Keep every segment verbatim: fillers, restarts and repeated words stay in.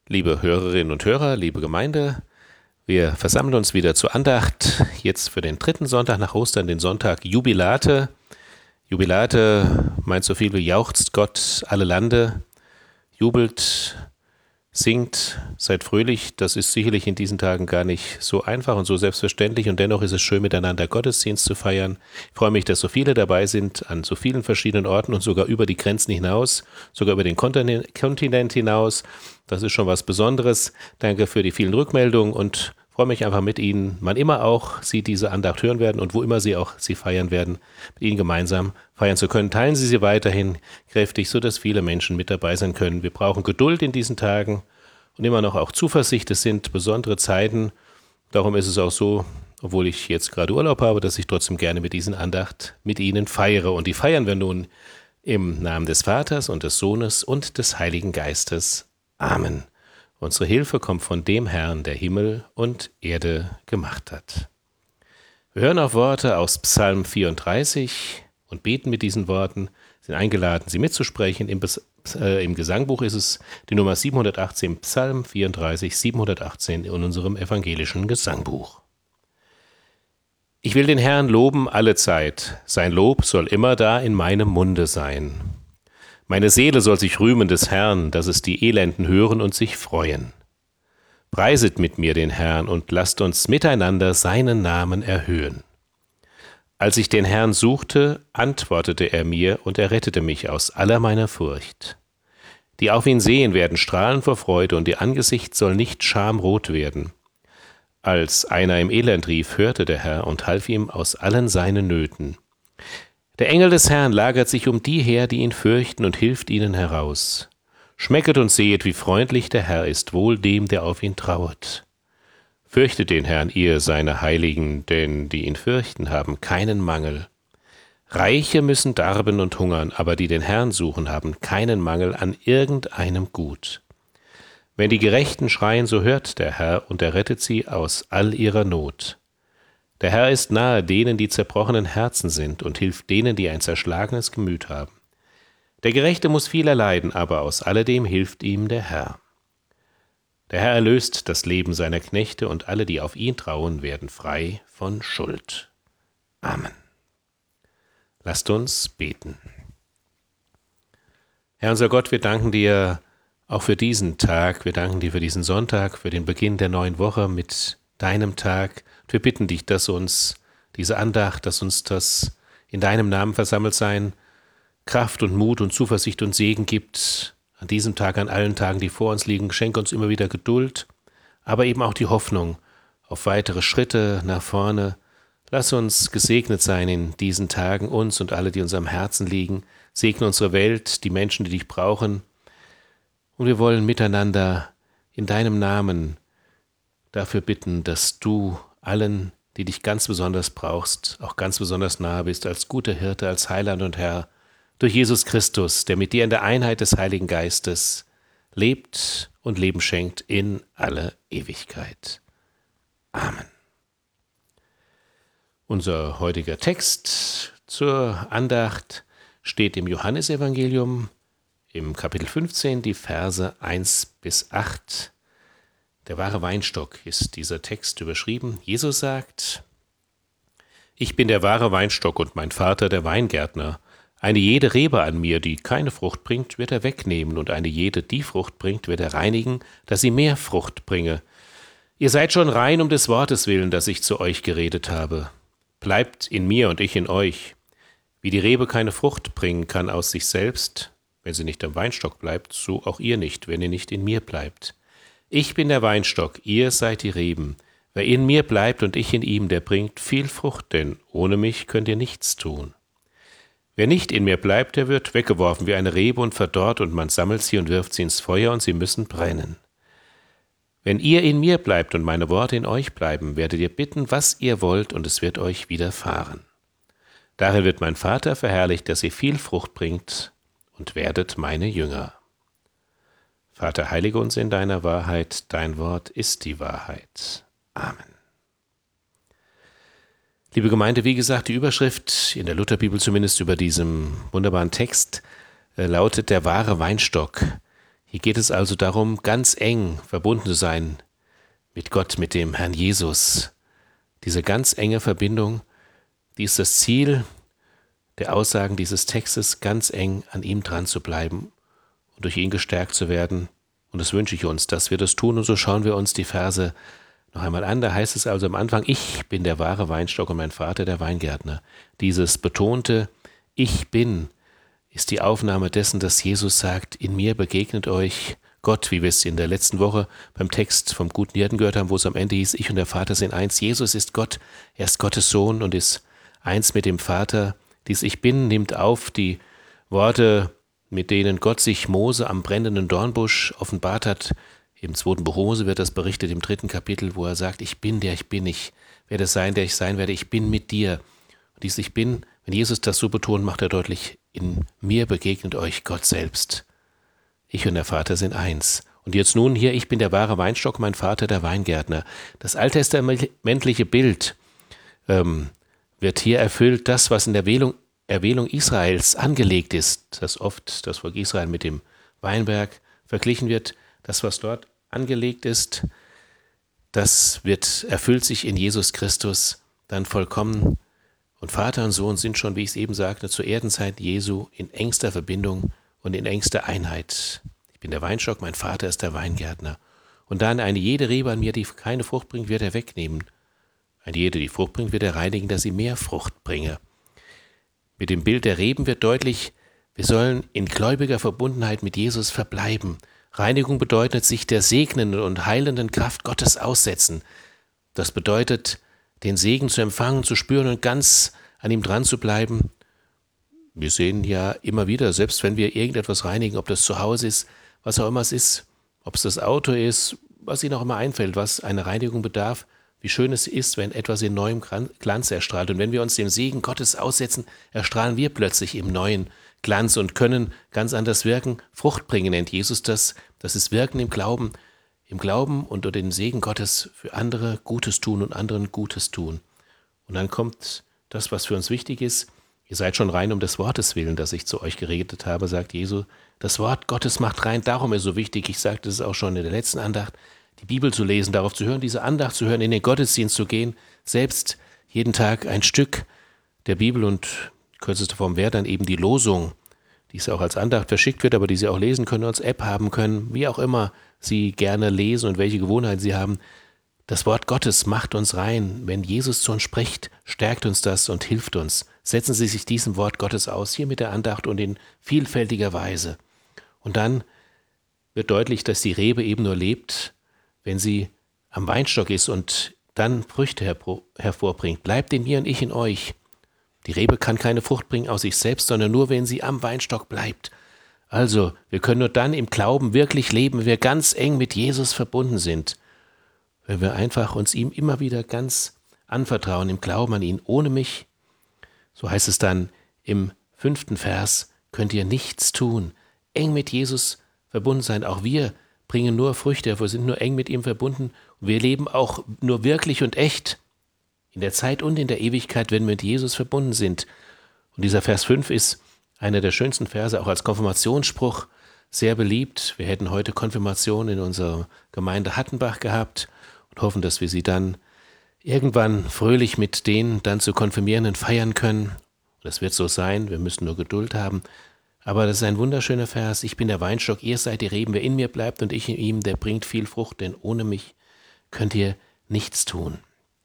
Liebe Hörerinnen und Hörer, liebe Gemeinde, wir versammeln uns wieder zur Andacht, jetzt für den dritten Sonntag nach Ostern, den Sonntag Jubilate. Jubilate meint so viel wie jauchzt Gott alle Lande, jubelt, singt, seid fröhlich. Das ist sicherlich in diesen Tagen gar nicht so einfach und so selbstverständlich und dennoch ist es schön, miteinander Gottesdienst zu feiern. Ich freue mich, dass so viele dabei sind an so vielen verschiedenen Orten und sogar über die Grenzen hinaus, sogar über den Kontinent hinaus. Das ist schon was Besonderes. Danke für die vielen Rückmeldungen und freue mich einfach mit Ihnen, wann immer auch Sie diese Andacht hören werden und wo immer Sie auch sie feiern werden, mit Ihnen gemeinsam feiern zu können. Teilen Sie sie weiterhin kräftig, sodass viele Menschen mit dabei sein können. Wir brauchen Geduld in diesen Tagen und immer noch auch Zuversicht. Es sind besondere Zeiten. Darum ist es auch so, obwohl ich jetzt gerade Urlaub habe, dass ich trotzdem gerne mit diesen Andacht mit Ihnen feiere. Und die feiern wir nun im Namen des Vaters und des Sohnes und des Heiligen Geistes. Amen. Unsere Hilfe kommt von dem Herrn, der Himmel und Erde gemacht hat. Wir hören auf Worte aus Psalm vierunddreißig und beten mit diesen Worten, sind eingeladen, sie mitzusprechen. Im, äh, im Gesangbuch ist es die Nummer siebenhundertachtzehn, Psalm vierunddreißig, siebenhundertachtzehn in unserem evangelischen Gesangbuch. Ich will den Herrn loben alle Zeit, sein Lob soll immer da in meinem Munde sein. Meine Seele soll sich rühmen des Herrn, dass es die Elenden hören und sich freuen. Preiset mit mir den Herrn und lasst uns miteinander seinen Namen erhöhen. Als ich den Herrn suchte, antwortete er mir und er rettete mich aus aller meiner Furcht. Die auf ihn sehen, werden strahlen vor Freude und ihr Angesicht soll nicht schamrot werden. Als einer im Elend rief, hörte der Herr und half ihm aus allen seinen Nöten. Der Engel des Herrn lagert sich um die her, die ihn fürchten, und hilft ihnen heraus. Schmecket und sehet, wie freundlich der Herr ist, wohl dem, der auf ihn trauert. Fürchtet den Herrn, ihr seine Heiligen, denn die ihn fürchten, haben keinen Mangel. Reiche müssen darben und hungern, aber die den Herrn suchen, haben keinen Mangel an irgendeinem Gut. Wenn die Gerechten schreien, so hört der Herr, und er rettet sie aus all ihrer Not. Der Herr ist nahe denen, die zerbrochenen Herzen sind, und hilft denen, die ein zerschlagenes Gemüt haben. Der Gerechte muss viel erleiden, aber aus alledem hilft ihm der Herr. Der Herr erlöst das Leben seiner Knechte, und alle, die auf ihn trauen, werden frei von Schuld. Amen. Lasst uns beten. Herr unser Gott, wir danken dir auch für diesen Tag, wir danken dir für diesen Sonntag, für den Beginn der neuen Woche mit deinem Tag. Wir bitten dich, dass uns diese Andacht, dass uns das in deinem Namen versammelt sein, Kraft und Mut und Zuversicht und Segen gibt, an diesem Tag, an allen Tagen, die vor uns liegen. Schenk uns immer wieder Geduld, aber eben auch die Hoffnung auf weitere Schritte nach vorne. Lass uns gesegnet sein in diesen Tagen, uns und alle, die uns am Herzen liegen. Segne unsere Welt, die Menschen, die dich brauchen. Und wir wollen miteinander in deinem Namen dafür bitten, dass du allen, die dich ganz besonders brauchst, auch ganz besonders nahe bist, als guter Hirte, als Heiland und Herr, durch Jesus Christus, der mit dir in der Einheit des Heiligen Geistes lebt und Leben schenkt in alle Ewigkeit. Amen. Unser heutiger Text zur Andacht steht im Johannesevangelium, im Kapitel fünfzehn, die Verse eins bis acht. Der wahre Weinstock ist dieser Text überschrieben. Jesus sagt: Ich bin der wahre Weinstock und mein Vater der Weingärtner. Eine jede Rebe an mir, die keine Frucht bringt, wird er wegnehmen, und eine jede, die Frucht bringt, wird er reinigen, dass sie mehr Frucht bringe. Ihr seid schon rein um des Wortes willen, das ich zu euch geredet habe. Bleibt in mir und ich in euch. Wie die Rebe keine Frucht bringen kann aus sich selbst, wenn sie nicht am Weinstock bleibt, so auch ihr nicht, wenn ihr nicht in mir bleibt. Ich bin der Weinstock, ihr seid die Reben. Wer in mir bleibt und ich in ihm, der bringt viel Frucht, denn ohne mich könnt ihr nichts tun. Wer nicht in mir bleibt, der wird weggeworfen wie eine Rebe und verdorrt, und man sammelt sie und wirft sie ins Feuer, und sie müssen brennen. Wenn ihr in mir bleibt und meine Worte in euch bleiben, werdet ihr bitten, was ihr wollt, und es wird euch widerfahren. Darin wird mein Vater verherrlicht, dass ihr viel Frucht bringt und werdet meine Jünger. Vater, heilige uns in deiner Wahrheit, dein Wort ist die Wahrheit. Amen. Liebe Gemeinde, wie gesagt, die Überschrift in der Lutherbibel zumindest über diesem wunderbaren Text äh, lautet der wahre Weinstock. Hier geht es also darum, ganz eng verbunden zu sein mit Gott, mit dem Herrn Jesus. Diese ganz enge Verbindung, die ist das Ziel der Aussagen dieses Textes, ganz eng an ihm dran zu bleiben und durch ihn gestärkt zu werden. Und das wünsche ich uns, dass wir das tun. Und so schauen wir uns die Verse noch einmal an. Da heißt es also am Anfang, ich bin der wahre Weinstock und mein Vater der Weingärtner. Dieses betonte Ich bin ist die Aufnahme dessen, dass Jesus sagt, in mir begegnet euch Gott, wie wir es in der letzten Woche beim Text vom guten Hirten gehört haben, wo es am Ende hieß, ich und der Vater sind eins. Jesus ist Gott, er ist Gottes Sohn und ist eins mit dem Vater. Dies Ich bin nimmt auf die Worte, mit denen Gott sich Mose am brennenden Dornbusch offenbart hat. Im zweiten Buch Mose wird das berichtet, im dritten Kapitel, wo er sagt, ich bin, der ich bin, ich werde sein, der ich sein werde, ich bin mit dir. Und dies Ich bin, wenn Jesus das so betont, macht er deutlich, in mir begegnet euch Gott selbst. Ich und der Vater sind eins. Und jetzt nun hier, ich bin der wahre Weinstock, mein Vater der Weingärtner. Das alttestamentliche Bild ähm, wird hier erfüllt, das, was in der Erwählung, Erwählung Israels angelegt ist, dass oft das Volk Israel mit dem Weinberg verglichen wird, das, was dort angelegt ist, das wird erfüllt sich in Jesus Christus dann vollkommen. Und Vater und Sohn sind schon, wie ich es eben sagte, zur Erdenzeit Jesu in engster Verbindung und in engster Einheit. Ich bin der Weinstock, mein Vater ist der Weingärtner. Und dann eine jede Rebe an mir, die keine Frucht bringt, wird er wegnehmen. Eine jede, die Frucht bringt, wird er reinigen, dass sie mehr Frucht bringe. Mit dem Bild der Reben wird deutlich, wir sollen in gläubiger Verbundenheit mit Jesus verbleiben. Reinigung bedeutet, sich der segnenden und heilenden Kraft Gottes aussetzen. Das bedeutet, den Segen zu empfangen, zu spüren und ganz an ihm dran zu bleiben. Wir sehen ja immer wieder, selbst wenn wir irgendetwas reinigen, ob das zu Hause ist, was auch immer es ist, ob es das Auto ist, was Ihnen auch immer einfällt, was eine Reinigung bedarf, wie schön es ist, wenn etwas in neuem Glanz erstrahlt. Und wenn wir uns dem Segen Gottes aussetzen, erstrahlen wir plötzlich im neuen Glanz und können ganz anders wirken. Frucht bringen nennt Jesus das. Das ist Wirken im Glauben. Im Glauben unter den Segen Gottes für andere Gutes tun und anderen Gutes tun. Und dann kommt das, was für uns wichtig ist. Ihr seid schon rein um des Wortes willen, das ich zu euch geredet habe, sagt Jesu. Das Wort Gottes macht rein, darum ist es so wichtig. Ich sagte es auch schon in der letzten Andacht, die Bibel zu lesen, darauf zu hören, diese Andacht zu hören, in den Gottesdienst zu gehen, selbst jeden Tag ein Stück der Bibel und die kürzeste Form wäre dann eben die Losung, die es auch als Andacht verschickt wird, aber die Sie auch lesen können, als App haben können, wie auch immer Sie gerne lesen und welche Gewohnheiten Sie haben. Das Wort Gottes macht uns rein. Wenn Jesus zu uns spricht, stärkt uns das und hilft uns. Setzen Sie sich diesem Wort Gottes aus, hier mit der Andacht und in vielfältiger Weise. Und dann wird deutlich, dass die Rebe eben nur lebt, wenn sie am Weinstock ist und dann Früchte hervorbringt. Bleibt in mir und ich in euch. Die Rebe kann keine Frucht bringen aus sich selbst, sondern nur, wenn sie am Weinstock bleibt. Also, wir können nur dann im Glauben wirklich leben, wenn wir ganz eng mit Jesus verbunden sind. Wenn wir einfach uns ihm immer wieder ganz anvertrauen, im Glauben an ihn. Ohne mich, so heißt es dann im fünften Vers, könnt ihr nichts tun. Eng mit Jesus verbunden sein. Auch wir bringen nur Früchte, wir sind nur eng mit ihm verbunden. Und wir leben auch nur wirklich und echt. In der Zeit und in der Ewigkeit, wenn wir mit Jesus verbunden sind. Und dieser Vers fünf ist einer der schönsten Verse, auch als Konfirmationsspruch, sehr beliebt. Wir hätten heute Konfirmation in unserer Gemeinde Hattenbach gehabt und hoffen, dass wir sie dann irgendwann fröhlich mit denen dann zu Konfirmierenden feiern können. Das wird so sein, wir müssen nur Geduld haben. Aber das ist ein wunderschöner Vers. Ich bin der Weinstock, ihr seid die Reben. Wer in mir bleibt und ich in ihm, der bringt viel Frucht, denn ohne mich könnt ihr nichts tun.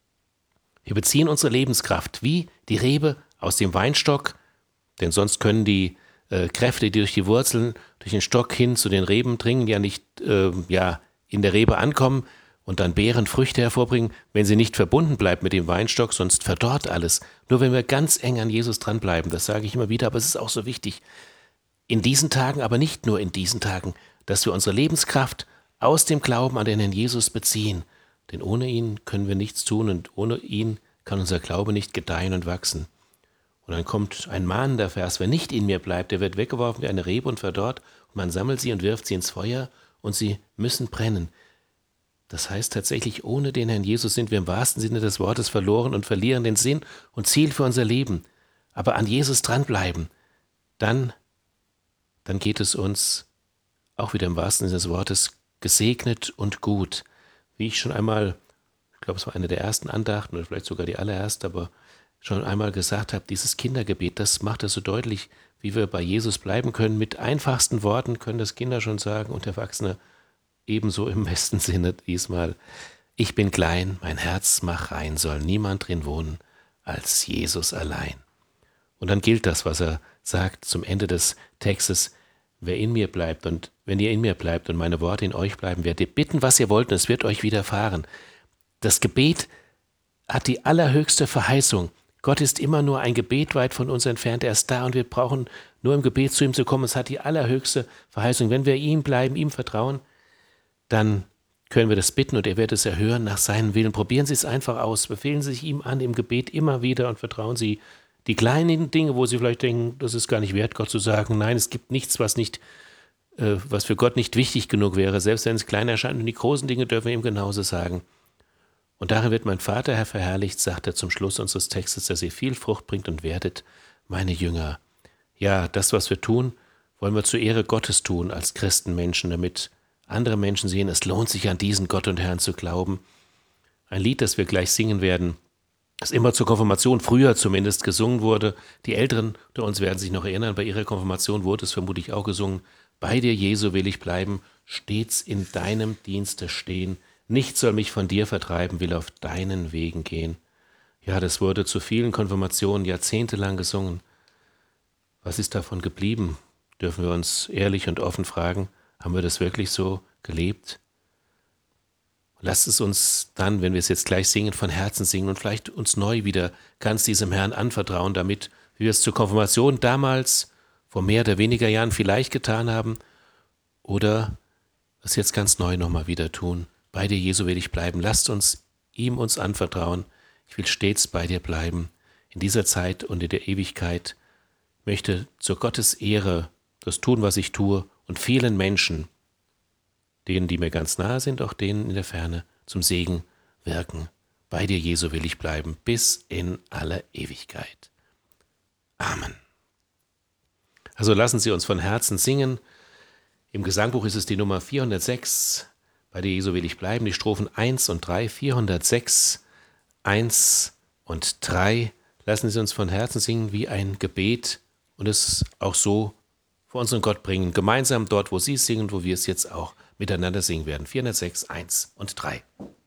Wir beziehen unsere Lebenskraft wie die Rebe aus dem Weinstock, denn sonst können die äh, Kräfte, die durch die Wurzeln, durch den Stock hin zu den Reben dringen, ja nicht äh, ja, in der Rebe ankommen und dann Beeren, Früchte hervorbringen, wenn sie nicht verbunden bleibt mit dem Weinstock, sonst verdorrt alles. Nur wenn wir ganz eng an Jesus dranbleiben, das sage ich immer wieder, aber es ist auch so wichtig, in diesen Tagen, aber nicht nur in diesen Tagen, dass wir unsere Lebenskraft aus dem Glauben an den Herrn Jesus beziehen. Denn ohne ihn können wir nichts tun und ohne ihn kann unser Glaube nicht gedeihen und wachsen. Und dann kommt ein mahnender Vers, wer nicht in mir bleibt, der wird weggeworfen wie eine Rebe und verdorrt und man sammelt sie und wirft sie ins Feuer und sie müssen brennen. Das heißt tatsächlich, ohne den Herrn Jesus sind wir im wahrsten Sinne des Wortes verloren und verlieren den Sinn und Ziel für unser Leben. Aber an Jesus dranbleiben, dann, dann geht es uns auch wieder im wahrsten Sinne des Wortes, gesegnet und gut. Wie ich schon einmal, ich glaube, es war eine der ersten Andachten oder vielleicht sogar die allererste, aber schon einmal gesagt habe, dieses Kindergebet, das macht es so deutlich, wie wir bei Jesus bleiben können. Mit einfachsten Worten können das Kinder schon sagen und Erwachsene ebenso im besten Sinne diesmal. Ich bin klein, mein Herz mach rein, soll niemand drin wohnen als Jesus allein. Und dann gilt das, was er sagt zum Ende des Textes, wer in mir bleibt und wenn ihr in mir bleibt und meine Worte in euch bleiben, werdet ihr bitten, was ihr wollt und es wird euch widerfahren. Das Gebet hat die allerhöchste Verheißung. Gott ist immer nur ein Gebet weit von uns entfernt. Er ist da und wir brauchen nur im Gebet zu ihm zu kommen. Es hat die allerhöchste Verheißung. Wenn wir ihm bleiben, ihm vertrauen, dann können wir das bitten und er wird es erhören nach seinem Willen. Probieren Sie es einfach aus. Befehlen Sie sich ihm an im Gebet immer wieder und vertrauen Sie die kleinen Dinge, wo Sie vielleicht denken, das ist gar nicht wert, Gott zu sagen. Nein, es gibt nichts, was nicht, äh, was für Gott nicht wichtig genug wäre. Selbst wenn es klein erscheint und die großen Dinge dürfen wir ihm genauso sagen. Und darin wird mein Vater, Herr, verherrlicht, sagt er zum Schluss unseres Textes, dass ihr viel Frucht bringt und werdet meine Jünger. Ja, das, was wir tun, wollen wir zur Ehre Gottes tun als Christenmenschen, damit andere Menschen sehen, es lohnt sich an diesen Gott und Herrn zu glauben. Ein Lied, das wir gleich singen werden, das immer zur Konfirmation früher zumindest gesungen wurde. Die Älteren unter uns werden sich noch erinnern, bei ihrer Konfirmation wurde es vermutlich auch gesungen. Bei dir, Jesu, will ich bleiben, stets in deinem Dienste stehen. Nichts soll mich von dir vertreiben, will auf deinen Wegen gehen. Ja, das wurde zu vielen Konfirmationen jahrzehntelang gesungen. Was ist davon geblieben? Dürfen wir uns ehrlich und offen fragen, haben wir das wirklich so gelebt? Lasst es uns dann, wenn wir es jetzt gleich singen, von Herzen singen und vielleicht uns neu wieder ganz diesem Herrn anvertrauen, damit wie wir es zur Konfirmation damals vor mehr oder weniger Jahren vielleicht getan haben oder es jetzt ganz neu nochmal wieder tun. Bei dir, Jesu, will ich bleiben. Lasst uns ihm uns anvertrauen. Ich will stets bei dir bleiben. In dieser Zeit und in der Ewigkeit möchte zur Gottes Ehre das tun, was ich tue und vielen Menschen, denen, die mir ganz nahe sind, auch denen in der Ferne, zum Segen wirken. Bei dir, Jesu, will ich bleiben, bis in alle Ewigkeit. Amen. Also lassen Sie uns von Herzen singen. Im Gesangbuch ist es die Nummer vierhundertsechs. Bei dir, Jesu, will ich bleiben. Die Strophen eins und drei, vierhundertsechs, eins und drei. Lassen Sie uns von Herzen singen wie ein Gebet und es auch so vor unseren Gott bringen. Gemeinsam dort, wo Sie singen, wo wir es jetzt auch miteinander singen werden. vierhundertsechs, eins und drei.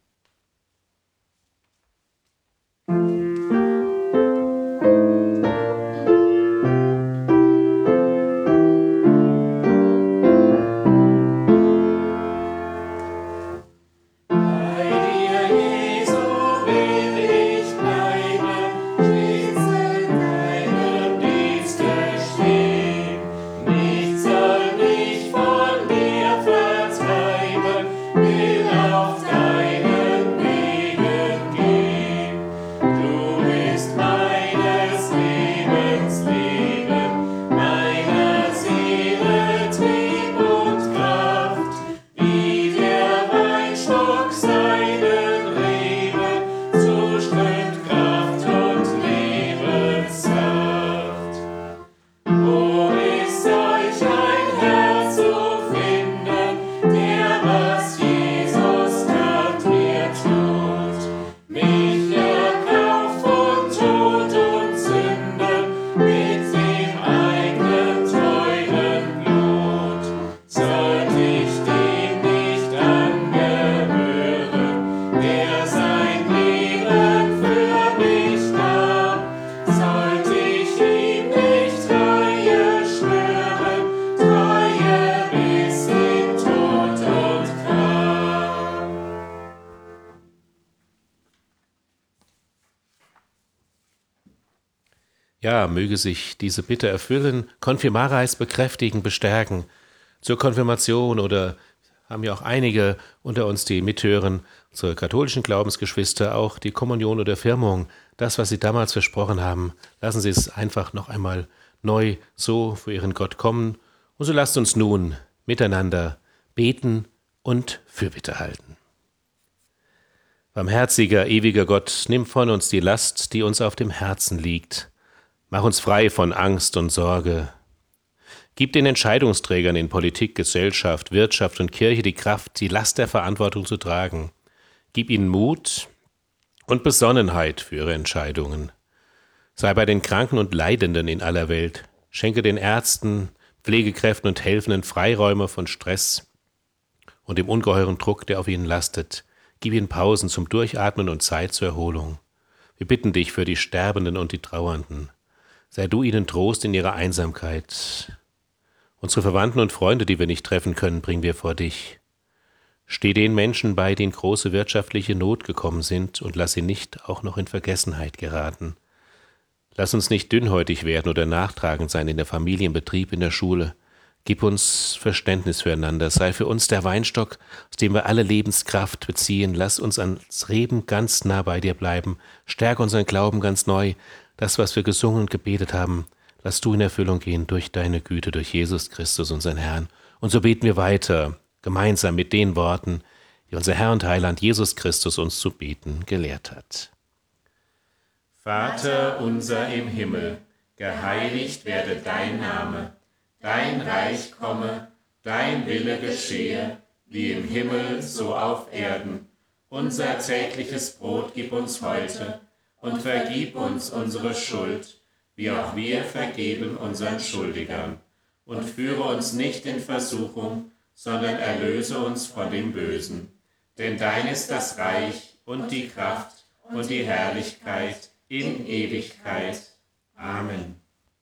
Ja, möge sich diese Bitte erfüllen. Konfirmareis bekräftigen, bestärken. Zur Konfirmation oder haben ja auch einige unter uns, die mithören, zur katholischen Glaubensgeschwister, auch die Kommunion oder Firmung. Das, was Sie damals versprochen haben, lassen Sie es einfach noch einmal neu so vor Ihren Gott kommen. Und so lasst uns nun miteinander beten und Fürbitte halten. Barmherziger, ewiger Gott, nimm von uns die Last, die uns auf dem Herzen liegt. Mach uns frei von Angst und Sorge. Gib den Entscheidungsträgern in Politik, Gesellschaft, Wirtschaft und Kirche die Kraft, die Last der Verantwortung zu tragen. Gib ihnen Mut und Besonnenheit für ihre Entscheidungen. Sei bei den Kranken und Leidenden in aller Welt. Schenke den Ärzten, Pflegekräften und Helfenden Freiräume von Stress und dem ungeheuren Druck, der auf ihnen lastet. Gib ihnen Pausen zum Durchatmen und Zeit zur Erholung. Wir bitten dich für die Sterbenden und die Trauernden. Sei du ihnen Trost in ihrer Einsamkeit. Unsere Verwandten und Freunde, die wir nicht treffen können, bringen wir vor dich. Steh den Menschen bei, die in große wirtschaftliche Not gekommen sind, und lass sie nicht auch noch in Vergessenheit geraten. Lass uns nicht dünnhäutig werden oder nachtragend sein in der Familie, im Betrieb, in der Schule. Gib uns Verständnis füreinander. Sei für uns der Weinstock, aus dem wir alle Lebenskraft beziehen. Lass uns ans Reben ganz nah bei dir bleiben. Stärke unseren Glauben ganz neu. Das, was wir gesungen und gebetet haben, lass du in Erfüllung gehen durch deine Güte, durch Jesus Christus, unseren Herrn. Und so beten wir weiter, gemeinsam mit den Worten, die unser Herr und Heiland Jesus Christus uns zu beten gelehrt hat. Vater unser im Himmel, geheiligt werde dein Name. Dein Reich komme, dein Wille geschehe, wie im Himmel, so auf Erden. Unser tägliches Brot gib uns heute und vergib uns unsere Schuld, wie auch wir vergeben unseren Schuldigern. Und führe uns nicht in Versuchung, sondern erlöse uns von dem Bösen. Denn dein ist das Reich und die Kraft und die Herrlichkeit in Ewigkeit. Amen.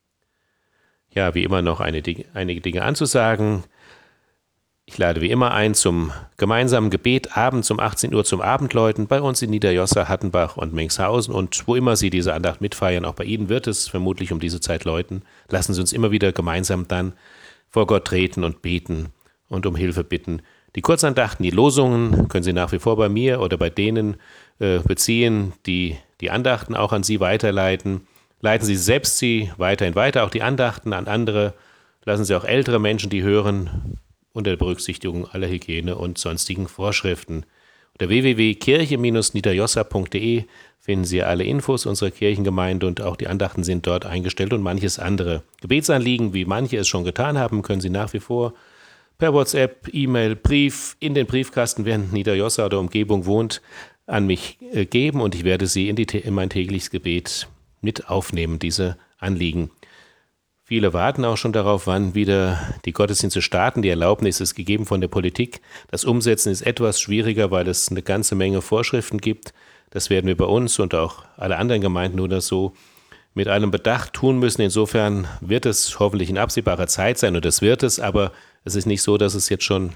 Ja, wie immer noch eine, einige Dinge anzusagen. Ich lade wie immer ein zum gemeinsamen Gebet abends um achtzehn Uhr zum Abendläuten bei uns in Niederjossa, Hattenbach und Mengshausen, und wo immer Sie diese Andacht mitfeiern, auch bei Ihnen wird es vermutlich um diese Zeit läuten. Lassen Sie uns immer wieder gemeinsam dann vor Gott treten und beten und um Hilfe bitten. Die Kurzandachten, die Losungen können Sie nach wie vor bei mir oder bei denen äh, beziehen, die die Andachten auch an Sie weiterleiten. Leiten Sie selbst sie weiterhin weiter, auch die Andachten an andere. Lassen Sie auch ältere Menschen die hören, unter Berücksichtigung aller Hygiene- und sonstigen Vorschriften. Unter w w w punkt kirche Bindestrich niederjossa punkt de finden Sie alle Infos unserer Kirchengemeinde, und auch die Andachten sind dort eingestellt und manches andere. Gebetsanliegen, wie manche es schon getan haben, können Sie nach wie vor per WhatsApp, E-Mail, Brief in den Briefkasten, wer in Niederjossa oder Umgebung wohnt, an mich äh, geben, und ich werde sie in, die, in mein tägliches Gebet mit aufnehmen, diese Anliegen. Viele warten auch schon darauf, wann wieder die Gottesdienste starten. Die Erlaubnis ist gegeben von der Politik. Das Umsetzen ist etwas schwieriger, weil es eine ganze Menge Vorschriften gibt. Das werden wir bei uns und auch alle anderen Gemeinden oder so mit allem Bedacht tun müssen. Insofern wird es hoffentlich in absehbarer Zeit sein, und das wird es, aber es ist nicht so, dass es jetzt schon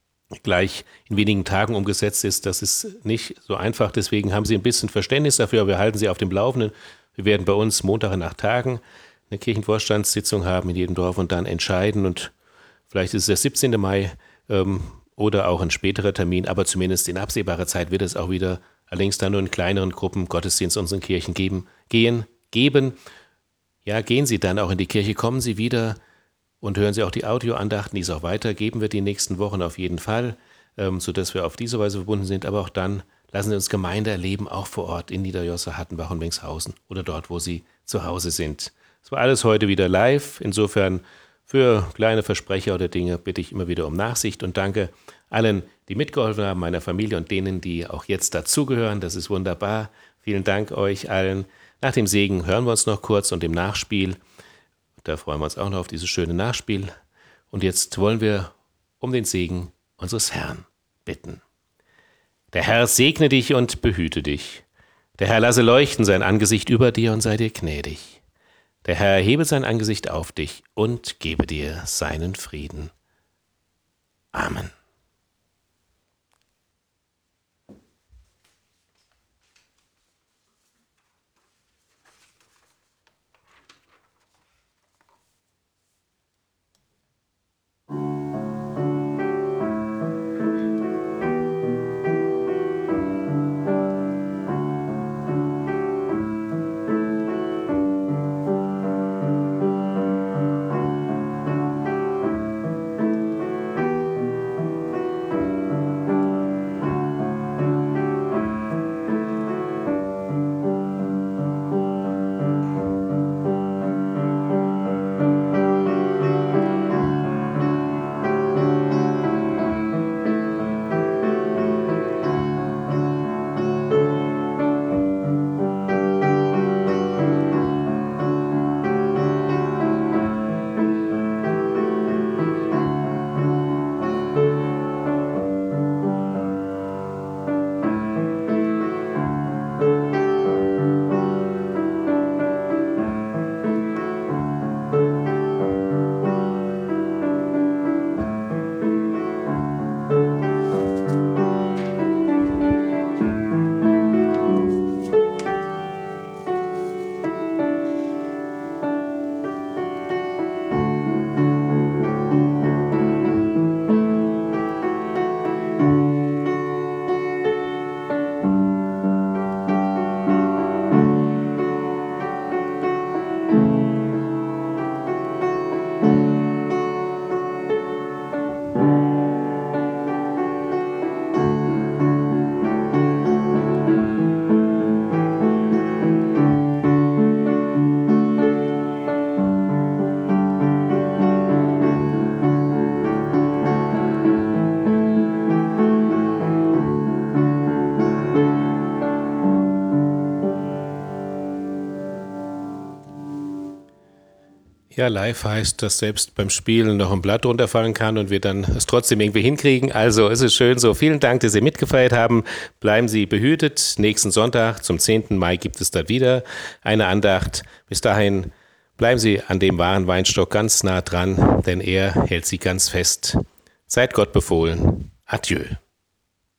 gleich in wenigen Tagen umgesetzt ist. Das ist nicht so einfach. Deswegen haben Sie ein bisschen Verständnis dafür, aber wir halten Sie auf dem Laufenden. Wir werden bei uns Montag nach Tagen eine Kirchenvorstandssitzung haben in jedem Dorf und dann entscheiden, und vielleicht ist es der siebzehnten Mai ähm, oder auch ein späterer Termin, aber zumindest in absehbarer Zeit wird es auch wieder allerdings dann nur in kleineren Gruppen Gottesdienst unseren Kirchen geben, gehen, geben. Ja, gehen Sie dann auch in die Kirche, kommen Sie wieder und hören Sie auch die Audioandachten, die es auch weitergeben wird die nächsten Wochen auf jeden Fall, ähm, sodass wir auf diese Weise verbunden sind, aber auch dann lassen Sie uns Gemeinde erleben, auch vor Ort in Niederjossa, Hattenbach und Mengshausen oder dort, wo Sie zu Hause sind. Es war alles heute wieder live. Insofern für kleine Versprecher oder Dinge bitte ich immer wieder um Nachsicht und danke allen, die mitgeholfen haben, meiner Familie und denen, die auch jetzt dazugehören. Das ist wunderbar. Vielen Dank euch allen. Nach dem Segen hören wir uns noch kurz und im Nachspiel. Da freuen wir uns auch noch auf dieses schöne Nachspiel. Und jetzt wollen wir um den Segen unseres Herrn bitten. Der Herr segne dich und behüte dich. Der Herr lasse leuchten sein Angesicht über dir und sei dir gnädig. Der Herr erhebe sein Angesicht auf dich und gebe dir seinen Frieden. Amen. Ja, live heißt, dass selbst beim Spielen noch ein Blatt runterfallen kann und wir dann es trotzdem irgendwie hinkriegen. Also es ist schön so. Vielen Dank, dass Sie mitgefeiert haben. Bleiben Sie behütet. Nächsten Sonntag, zum zehnten Mai, gibt es da wieder eine Andacht. Bis dahin bleiben Sie an dem wahren Weinstock ganz nah dran, denn er hält Sie ganz fest. Seid Gott befohlen. Adieu.